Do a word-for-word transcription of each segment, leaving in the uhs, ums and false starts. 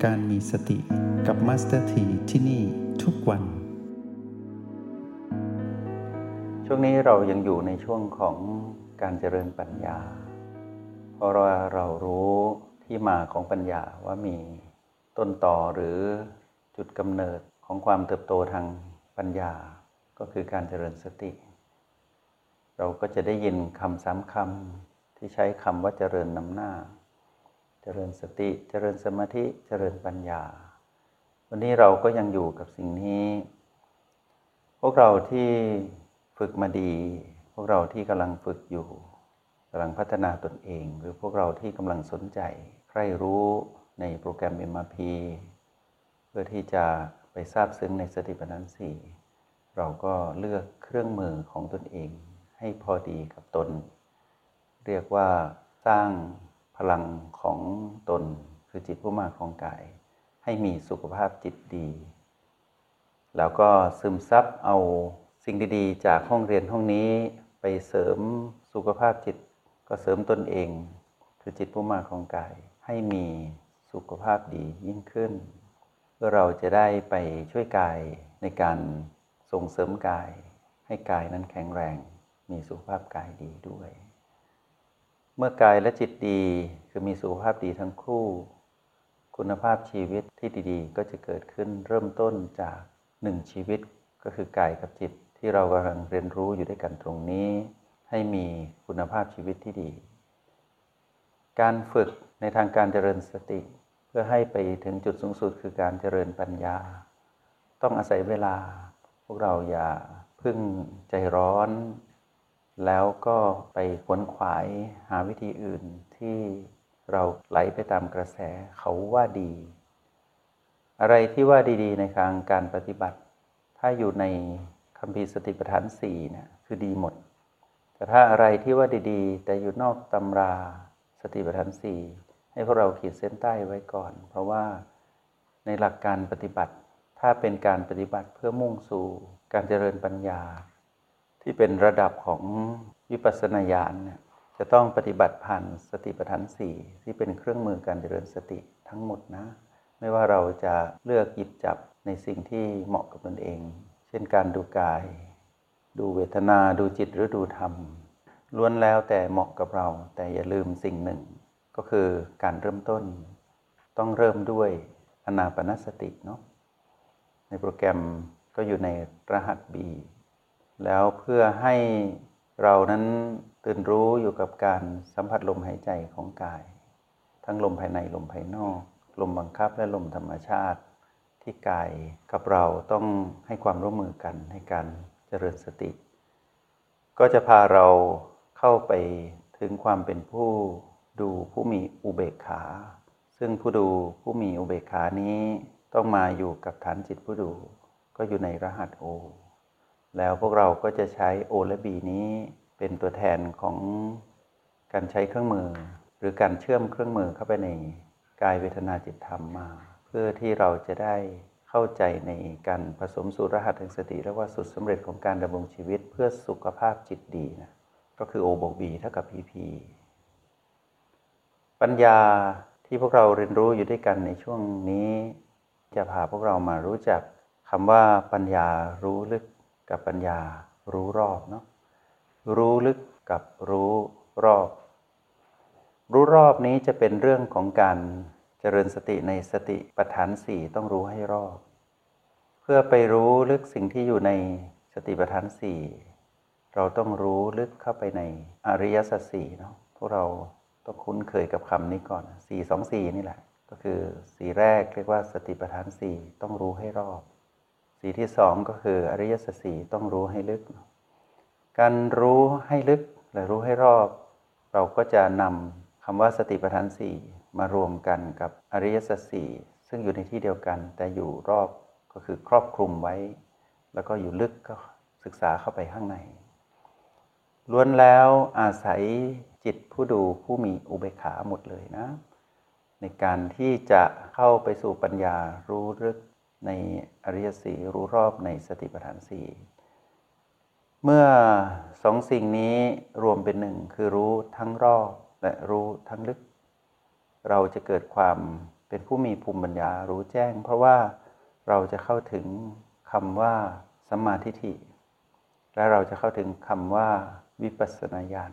การมีสติกับมาสเตอร์ทีที่นี่ทุกวันช่วงนี้เรายังอยู่ในช่วงของการเจริญปัญญาเพราะว่าเรารู้ที่มาของปัญญาว่ามีต้นตอหรือจุดกำเนิดของความเติบโตทางปัญญาก็คือการเจริญสติเราก็จะได้ยินคำซ้ำคำที่ใช้คำว่าเจริญนำหน้าเจริญสติเจริญสมาธิเจริญปัญญาวันนี้เราก็ยังอยู่กับสิ่งนี้พวกเราที่ฝึกมาดีพวกเราที่กำลังฝึกอยู่กำลังพัฒนาตนเองหรือพวกเราที่กำลังสนใจใคร่รู้ในโปรแกรม เอ็ม อาร์ พี เพื่อที่จะไปซาบซึ้งในสติปัฏฐานสี่เราก็เลือกเครื่องมือของตนเองให้พอดีกับตนเรียกว่าสร้างพลังของตนคือจิตผู้มาของกายให้มีสุขภาพจิตดีแล้วก็ซึมซับเอาสิ่งดีๆจากห้องเรียนห้องนี้ไปเสริมสุขภาพจิตก็เสริมตนเองคือจิตผู้มาของกายให้มีสุขภาพดียิ่งขึ้นเพื่อเราจะได้ไปช่วยกายในการส่งเสริมกายให้กายนั้นแข็งแรงมีสุขภาพกายดีด้วยเมื่อกายและจิตดีคือมีสุขภาพดีทั้งคู่คุณภาพชีวิตที่ดีๆก็จะเกิดขึ้นเริ่มต้นจากหนึ่งชีวิตก็คือกายกับจิตที่เรากำลังเรียนรู้อยู่ด้วยกันตรงนี้ให้มีคุณภาพชีวิตที่ดีการฝึกในทางการเจริญสติเพื่อให้ไปถึงจุดสูงสุดคือการเจริญปัญญาต้องอาศัยเวลาพวกเราอย่าพึ่งใจร้อนแล้วก็ไปขวนขวายหาวิธีอื่นที่เราไหลไปตามกระแสเขาว่าดีอะไรที่ว่าดีๆในทางการปฏิบัติถ้าอยู่ในคัมภีร์สติปัฏฐานสี่เนี่ยคือดีหมดแต่ถ้าอะไรที่ว่าดีๆแต่อยู่นอกตำราสติปัฏฐานสี่ให้พวกเราขีดเส้นใต้ไว้ก่อนเพราะว่าในหลักการปฏิบัติถ้าเป็นการปฏิบัติเพื่อมุ่งสู่การเจริญปัญญาที่เป็นระดับของวิปัสสนาญาณเนี่ยจะต้องปฏิบัติผ่านสติปัฏฐานสี่ที่เป็นเครื่องมือการเจริญสติทั้งหมดนะไม่ว่าเราจะเลือกหยิบจับในสิ่งที่เหมาะกับตนเองเช่นการดูกายดูเวทนาดูจิตหรือดูธรรมล้วนแล้วแต่เหมาะกับเราแต่อย่าลืมสิ่งหนึ่งก็คือการเริ่มต้นต้องเริ่มด้วยอานาปานสติเนาะในโปรแกรมก็อยู่ในรหัส B แล้วเพื่อให้เรานั้นตื่นรู้อยู่กับการสัมผัสลมหายใจของกายทั้งลมภายในลมภายนอกลมบังคับและลมธรรมชาติที่กายกับเราต้องให้ความร่วมมือกันในการเจริญสติก็จะพาเราเข้าไปถึงความเป็นผู้ดูผู้มีอุเบกขาซึ่งผู้ดูผู้มีอุเบกขานี้ต้องมาอยู่กับฐานจิตผู้ดูก็อยู่ในรหัส O แล้วพวกเราก็จะใช้ O และ B นี้เป็นตัวแทนของการใช้เครื่องมือหรือการเชื่อมเครื่องมือเข้าไปในกายเวทนาจิตธรรมมาเพื่อที่เราจะได้เข้าใจในการผสมสู่รหัสแห่งสติเรียกว่าสุดสำเร็จของการดำรงชีวิตเพื่อสุขภาพจิตดีนะก็คือ O บวก B เท่ากับ พี พี ปัญญาที่พวกเราเรียนรู้อยู่ด้วยกันในช่วงนี้จะพาพวกเรามารู้จักคำว่าปัญญารู้ลึกกับปัญญารู้รอบเนาะรู้ลึกกับรู้รอบรู้รอบนี้จะเป็นเรื่องของการเจริญสติในสติปัฏฐานสี่ต้องรู้ให้รอบเพื่อไปรู้ลึกสิ่งที่อยู่ในสติปัฏฐานสี่เราต้องรู้ลึกเข้าไปในอริยสัจสี่เนาะพวกเราต้องคุ้นเคยกับคำนี้ก่อนสี่สองสี่นี่แหละก็คือสี่แรกเรียกว่าสติปัฏฐานสี่ต้องรู้ให้รอบสี่ที่สองก็คืออริยสัจสี่ต้องรู้ให้ลึกการรู้ให้ลึกและรู้ให้รอบเราก็จะนำคำว่าสติปัฏฐานสี่มารวมกันกับอริยสัจสี่ซึ่งอยู่ในที่เดียวกันแต่อยู่รอบก็คือครอบคลุมไว้แล้วก็อยู่ลึกก็ศึกษาเข้าไปข้างในล้วนแล้วอาศัยจิตผู้ดูผู้มีอุเบกขาหมดเลยนะในการที่จะเข้าไปสู่ปัญญารู้ลึกในอริยสัจสี่รู้รอบในสติปัฏฐานสี่เมื่อสองสิ่งนี้รวมเป็นหนึ่งคือรู้ทั้งรอบและรู้ทั้งลึกเราจะเกิดความเป็นเป็นผู้มีภูมิปัญญารู้แจ้งเพราะว่าเราจะเข้าถึงคำว่าสัมมาทิฏฐิและเราจะเข้าถึงคำว่าวิปัสสนาญาณ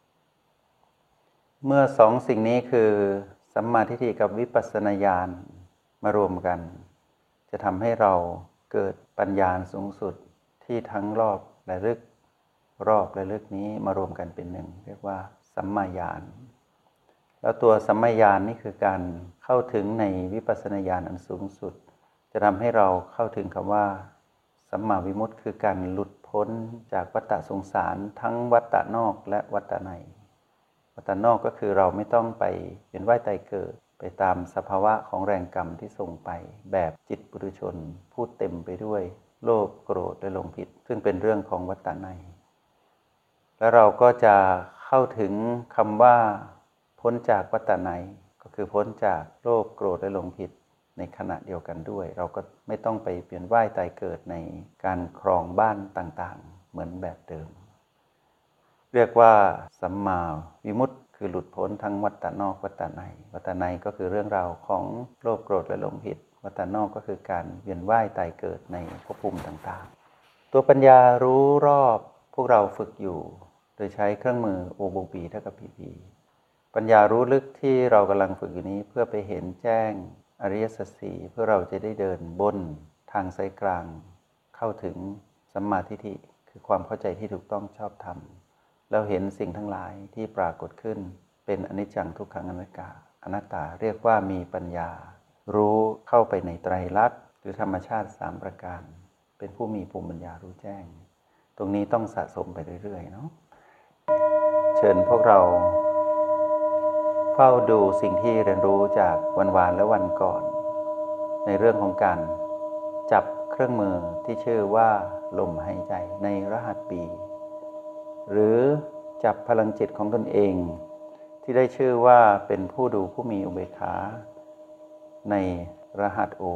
เมื่อสองสิ่งนี้คือสัมมาทิฏฐิกับวิปัสสนาญาณมารวมกันจะทำให้เราเกิดปัญญาสูงสุดที่ทั้งรอบและลึกรอบและลึกนี้มารวมกันเป็นหนึ่งเรียกว่าสัมมาญาณแล้วตัวสัมมาญาณนี่คือการเข้าถึงในวิปัสสนาญาณอันสูงสุดจะทำให้เราเข้าถึงคำว่าสัมมาวิมุตติคือการหลุดพ้นจากวัฏฏะสงสารทั้งวัฏฏะนอกและวัฏฏะในวัฏฏะนอกก็คือเราไม่ต้องไปเวียนว่ายตายเกิดไปตามสภาวะของแรงกรรมที่ส่งไปแบบจิตปุถุชนพูดเต็มไปด้วยโลภโกรธและหลงผิดซึ่งเป็นเรื่องของวัฏฏะในแล้วเราก็จะเข้าถึงคำว่าพ้นจากวัฏฏะในก็คือพ้นจากโลภโกรธและหลงผิดในขณะเดียวกันด้วยเราก็ไม่ต้องไปเปลี่ยนว่ายตายเกิดในการครองบ้านต่างๆเหมือนแบบเดิมเรียกว่าสัมมาวิมุตติคือหลุดพ้นทั้งวัฏฏะนอกวัฏฏะในวัฏฏะในก็คือเรื่องราวของโลภโกรธและหลงผิดวัฏฏะนอกก็คือการเวียนว่ายตายเกิดในภพภูมิต่างๆตัวปัญญารู้รอบพวกเราฝึกอยู่โดยใช้เครื่องมือ โอ บวก บี เท่ากับ พี พี ปัญญารู้ลึกที่เรากำลังฝึกอยู่นี้เพื่อไปเห็นแจ้งอริยสัจสี่เพื่อเราจะได้เดินบนทางสายกลางเข้าถึงสัมมาทิฏฐิคือความเข้าใจที่ถูกต้องชอบธรรมเราเห็นสิ่งทั้งหลายที่ปรากฏขึ้นเป็นอนิจจังทุกขังอนัตตาอนัตตาเรียกว่ามีปัญญารู้เข้าไปในไตรลักษณ์หรือธรรมชาติสามประการเป็นผู้มีภูมิปัญญารู้แจ้งตรงนี้ต้องสะสมไปเรื่อยๆเนาะเชิญพวกเราเฝ้าดูสิ่งที่เรียนรู้จากวันวานและวันก่อนในเรื่องของการจับเครื่องมือที่ชื่อว่าลมหายใจในรหัส B หรือจับพลังจิตของตนเองที่ได้ชื่อว่าเป็นผู้ดูผู้มีอุเบกขาในรหัส O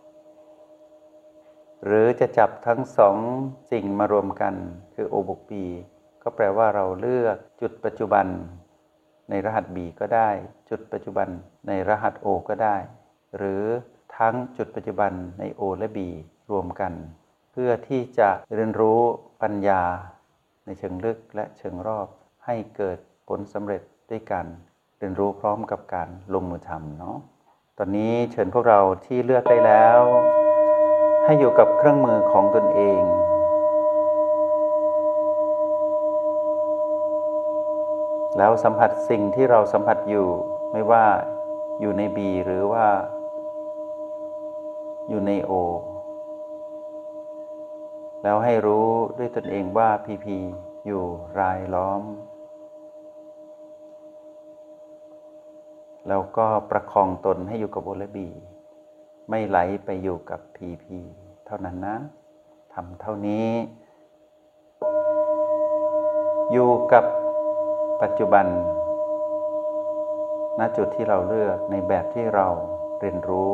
หรือจะจับทั้งสองสิ่งมารวมกันคือ O บวก B ก็แปลว่าเราเลือกจุดปัจจุบันในรหัส B ก็ได้จุดปัจจุบันในรหัส O ก็ได้หรือทั้งจุดปัจจุบันใน O และ B รวมกันเพื่อที่จะเรียนรู้ปัญญาในเชิงลึกและเชิงรอบให้เกิดผลสำเร็จด้วยกันเรียนรู้พร้อมกับการลงมือทำเนาะตอนนี้เชิญพวกเราที่เลือกได้แล้วให้อยู่กับเครื่องมือของตนเองแล้วสัมผัสสิ่งที่เราสัมผัสอยู่ไม่ว่าอยู่ใน B หรือว่าอยู่ใน O แล้วให้รู้ด้วยตนเองว่า พี พี อยู่รายล้อมแล้วก็ประคองตนให้อยู่กับ O และ B ไม่ไหลไปอยู่กับ พี พี เท่านั้นนะทำเท่านี้อยู่กับปัจจุบันณจุดที่เราเลือกในแบบที่เราเรียนรู้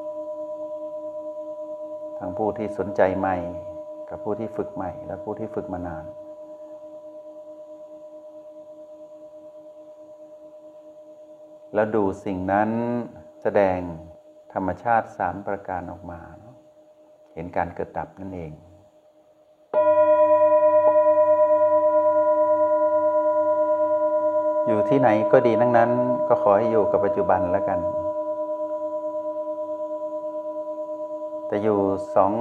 ทั้งผู้ที่สนใจใหม่กับผู้ที่ฝึกใหม่และผู้ที่ฝึกมานานแล้วดูสิ่งนั้นแสดงธรรมชาติสามประการออกมาเห็นการเกิดดับนั่นเองอยู่ที่ไหนก็ดีทั้งนั้นก็ขอให้อยู่กับปัจจุบันแล้วกันแต่อยู่สอง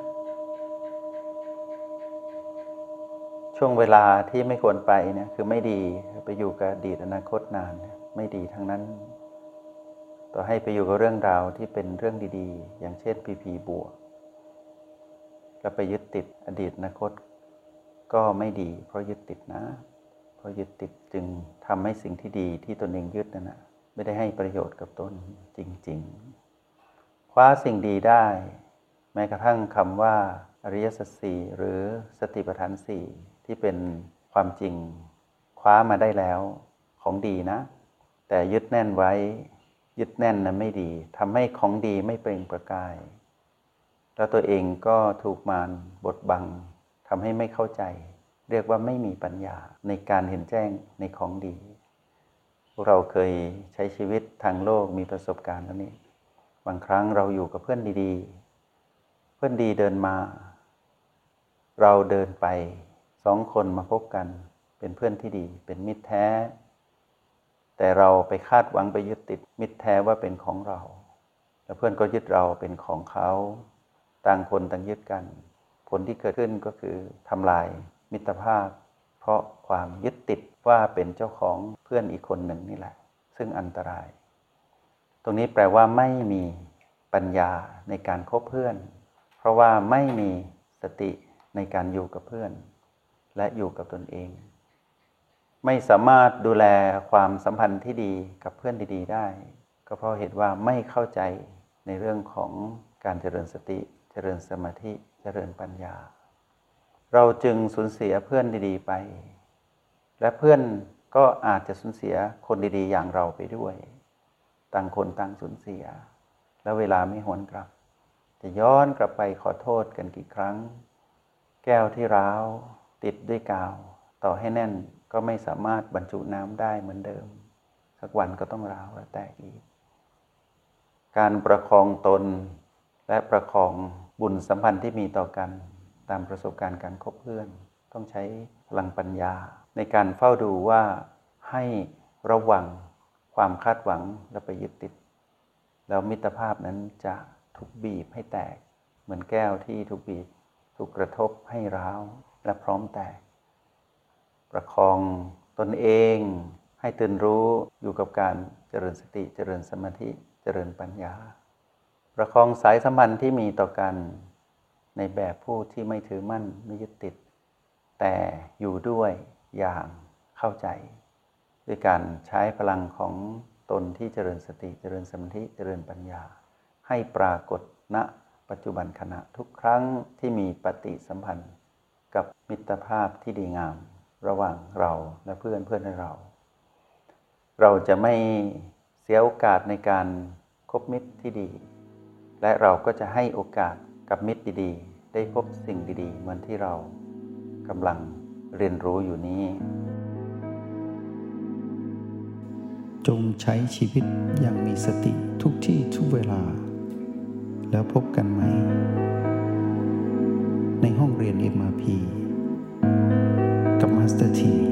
ช่วงเวลาที่ไม่ควรไปเนี่ยคือไม่ดีไปอยู่กับอดีตอนาคตนานไม่ดีทั้งนั้นต่อให้ไปอยู่กับเรื่องราวที่เป็นเรื่องดีๆอย่างเช่น พี พี บวกแล้วไปยึดติดอดีตอนาคตก็ไม่ดีเพราะยึดติดนะเพราะยึดติดจึงทำให้สิ่งที่ดีที่ตนเองยึดนั่นนะไม่ได้ให้ประโยชน์กับตนจริงๆคว้าสิ่งดีได้แม้กระทั่งคำว่าอริยสัจสี่หรือสติปัฏฐานสี่ที่เป็นความจริงคว้ามาได้แล้วของดีนะแต่ยึดแน่นไว้ยึดแน่นนั้นไม่ดีทำให้ของดีไม่เปล่งประกายแล้วตัวเองก็ถูกมารบดบังทำให้ไม่เข้าใจเรียกว่าไม่มีปัญญาในการเห็นแจ้งในของดีพวกเราเคยใช้ชีวิตทางโลกมีประสบการณ์แล้วนี่บางครั้งเราอยู่กับเพื่อนดีๆเพื่อนดีเดินมาเราเดินไปสองคนมาพบกันเป็นเพื่อนที่ดีเป็นมิตรแท้แต่เราไปคาดหวังไปยึดติดมิตรแท้ว่าเป็นของเราแล้วเพื่อนก็ยึดเราเป็นของเขาต่างคนต่างยึดกันผลที่เกิดขึ้นก็คือทำลายมิตรภาพเพราะความยึดติดว่าเป็นเจ้าของเพื่อนอีกคนหนึ่งนี่แหละซึ่งอันตรายตรงนี้แปลว่าไม่มีปัญญาในการคบเพื่อนเพราะว่าไม่มีสติในการอยู่กับเพื่อนและอยู่กับตนเองไม่สามารถดูแลความสัมพันธ์ที่ดีกับเพื่อนดีๆได้ก็เพราะเหตุว่าไม่เข้าใจในเรื่องของการเจริญสติเจริญสมาธิเจริญปัญญาเราจึงสูญเสียเพื่อนดีๆไปและเพื่อนก็อาจจะสูญเสียคนดีๆอย่างเราไปด้วยต่างคนต่างสูญเสียแล้วเวลาไม่หวนกลับจะย้อนกลับไปขอโทษกันกี่ครั้งแก้วที่ร้าวติดด้วยกาวต่อให้แน่นก็ไม่สามารถบรรจุน้ำได้เหมือนเดิมสักวันก็ต้องร้าวและแตกอีกการประคองตนและประคองบุญสัมพันธ์ที่มีต่อกันตามประสบการณ์การคบเพื่อนต้องใช้พลังปัญญาในการเฝ้าดูว่าให้ระวังความคาดหวังและไปยึดติดแล้วมิตรภาพนั้นจะถูกบีบให้แตกเหมือนแก้วที่ถูกบีบถูกกระทบให้ร้าวและพร้อมแตกประคองตนเองให้ตื่นรู้อยู่กับการเจริญสติเจริญสมาธิเจริญปัญญาประคองสายสัมพันธ์ที่มีต่อกันในแบบผู้ที่ไม่ถือมั่นไม่ยึดติดแต่อยู่ด้วยอย่างเข้าใจด้วยการใช้พลังของตนที่เจริญสติเจริญสมาธิเจริญปัญญาให้ปรากฏณปัจจุบันขณะทุกครั้งที่มีปฏิสัมพันธ์กับมิตรภาพที่ดีงามระหว่างเราและเพื่อนเพื่อนเราเราจะไม่เสียโอกาสในการคบมิตรที่ดีและเราก็จะให้โอกาสกับมิตรดีๆได้พบสิ่งดีๆเหมือนที่เรากำลังเรียนรู้อยู่นี้จงใช้ชีวิตอย่างมีสติทุกที่ทุกเวลาแล้วพบกันไหมในห้องเรียน เอ็ม อาร์ พี กับมาสเตอร์ที